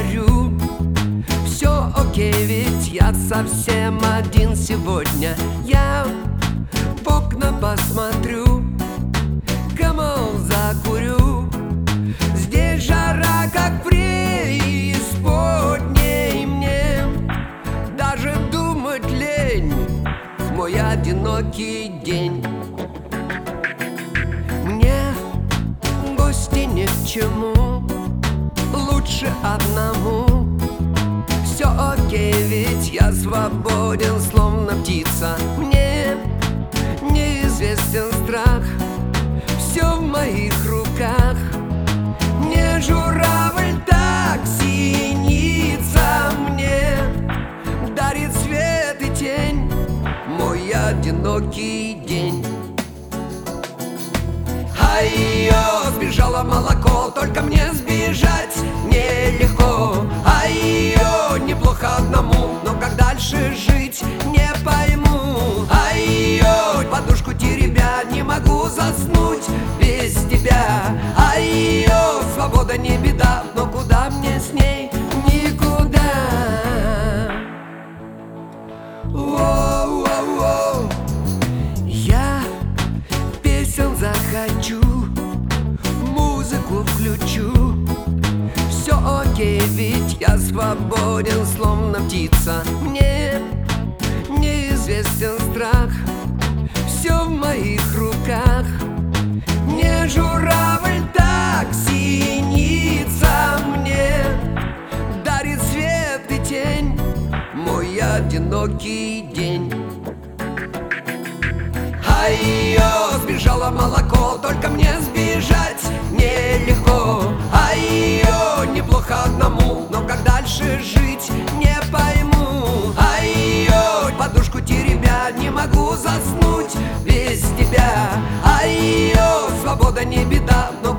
говорю, все окей, ведь я совсем один сегодня. Я в окна посмотрю, камол закурю. Здесь жара, как в преисподней. Мне даже думать лень в мой одинокий день. Мне гости ни к чему, лучше одному. Все окей, ведь я свободен, словно птица. Мне неизвестен страх, все в моих руках. Мне журавль так синится, мне дарит свет и тень мой одинокий день. Ай-ё, сбежало молоко, только мне сбежать нелегко. Ай-ё, неплохо одному, но как дальше жить, не пойму. Ай-ё, подушку теребя, не могу заснуть без тебя. Ай-ё, свобода не беда, но куда мне с ней? Никуда. Воу-воу-воу. Я песен захочу, музыку включу. Все окей, ведь я свободен, словно птица. Мне неизвестен страх, все в моих руках. Мне журавль так синится, мне дарит свет и тень мой одинокий день. Ай-ё, сбежало молоко, только мне сбежать нелегко. Ай-ё, неплохо одному, но как дальше жить, не пойму. Ай-ё, подушку теребя, не могу заснуть без тебя. Ай-ё, свобода не беда, но